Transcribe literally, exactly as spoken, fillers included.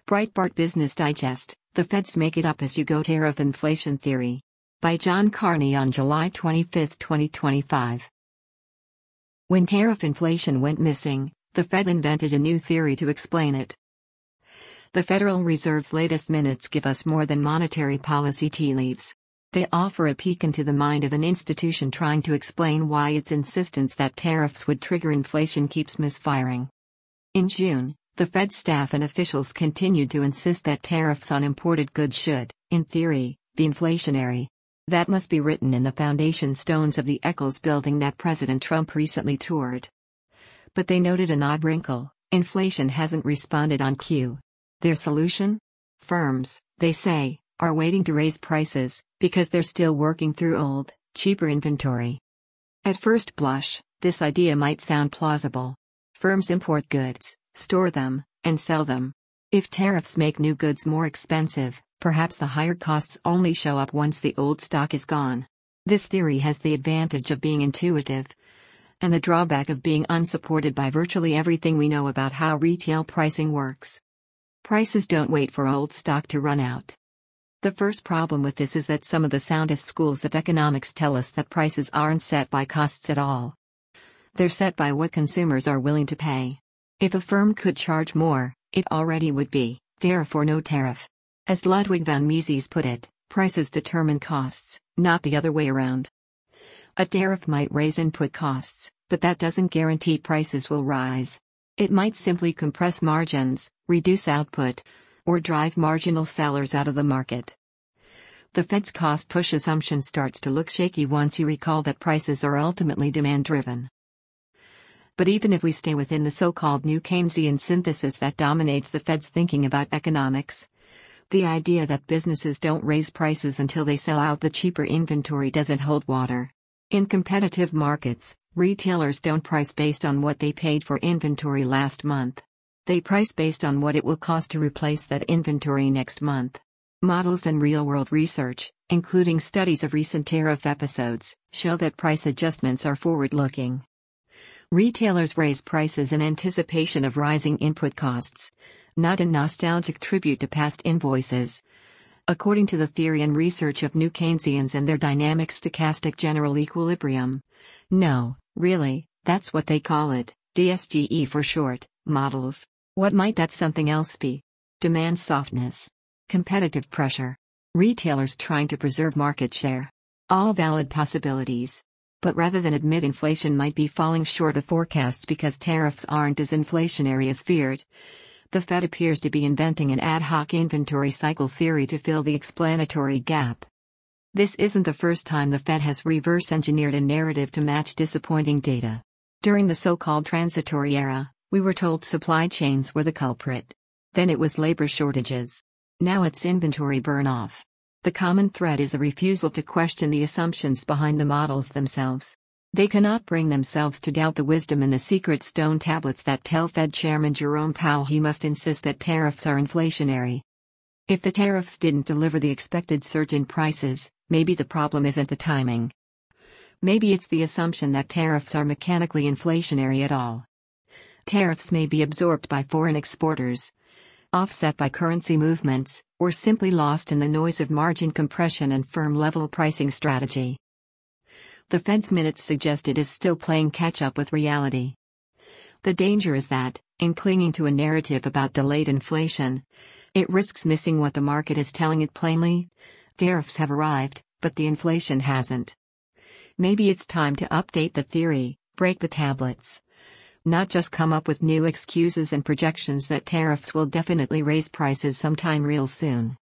Breitbart Business Digest, The Fed's Make It Up As You Go Tariff Inflation Theory. By John Carney on July twenty-fifth, twenty twenty-five. When tariff inflation went missing, the Fed invented a new theory to explain it. The Federal Reserve's latest minutes give us more than monetary policy tea leaves. They offer a peek into the mind of an institution trying to explain why its insistence that tariffs would trigger inflation keeps misfiring. In June, the Fed staff and officials continued to insist that tariffs on imported goods should, in theory, be inflationary. That must be written in the foundation stones of the Eccles building that President Trump recently toured. But they noted an odd wrinkle: inflation hasn't responded on cue. Their solution? Firms, they say, are waiting to raise prices, because they're still working through old, cheaper inventory. At first blush, this idea might sound plausible. Firms import goods, store them, and sell them. If tariffs make new goods more expensive, perhaps the higher costs only show up once the old stock is gone. This theory has the advantage of being intuitive, and the drawback of being unsupported by virtually everything we know about how retail pricing works. Prices don't wait for old stock to run out. The first problem with this is that some of the soundest schools of economics tell us that prices aren't set by costs at all. They're set by what consumers are willing to pay. If a firm could charge more, it already would be tariff or no tariff. As Ludwig von Mises put it, prices determine costs, not the other way around. A tariff might raise input costs, but that doesn't guarantee prices will rise. It might simply compress margins, reduce output, or drive marginal sellers out of the market. The Fed's cost push assumption starts to look shaky once you recall that prices are ultimately demand-driven. But even if we stay within the so-called new Keynesian synthesis that dominates the Fed's thinking about economics, the idea that businesses don't raise prices until they sell out the cheaper inventory doesn't hold water. In competitive markets, retailers don't price based on what they paid for inventory last month. They price based on what it will cost to replace that inventory next month. Models and real-world research, including studies of recent tariff episodes, show that price adjustments are forward-looking. Retailers raise prices in anticipation of rising input costs, not in nostalgic tribute to past invoices. According to the theory and research of new Keynesians and their dynamic stochastic general equilibrium. No, really, that's what they call it, D S G E for short, models. What might that something else be? Demand softness. Competitive pressure. Retailers trying to preserve market share. All valid possibilities. But rather than admit inflation might be falling short of forecasts because tariffs aren't as inflationary as feared, the Fed appears to be inventing an ad hoc inventory cycle theory to fill the explanatory gap. This isn't the first time the Fed has reverse-engineered a narrative to match disappointing data. During the so-called transitory era, we were told supply chains were the culprit. Then it was labor shortages. Now it's inventory burn-off. The common thread is a refusal to question the assumptions behind the models themselves. They cannot bring themselves to doubt the wisdom in the secret stone tablets that tell Fed Chairman Jerome Powell he must insist that tariffs are inflationary. If the tariffs didn't deliver the expected surge in prices, maybe the problem isn't the timing. Maybe it's the assumption that tariffs are mechanically inflationary at all. Tariffs may be absorbed by foreign exporters, offset by currency movements, or simply lost in the noise of margin compression and firm-level pricing strategy. The Fed's minutes suggest it is still playing catch-up with reality. The danger is that, in clinging to a narrative about delayed inflation, it risks missing what the market is telling it plainly. Tariffs have arrived, but the inflation hasn't. Maybe it's time to update the theory, break the tablets. Not just come up with new excuses and projections that tariffs will definitely raise prices sometime real soon.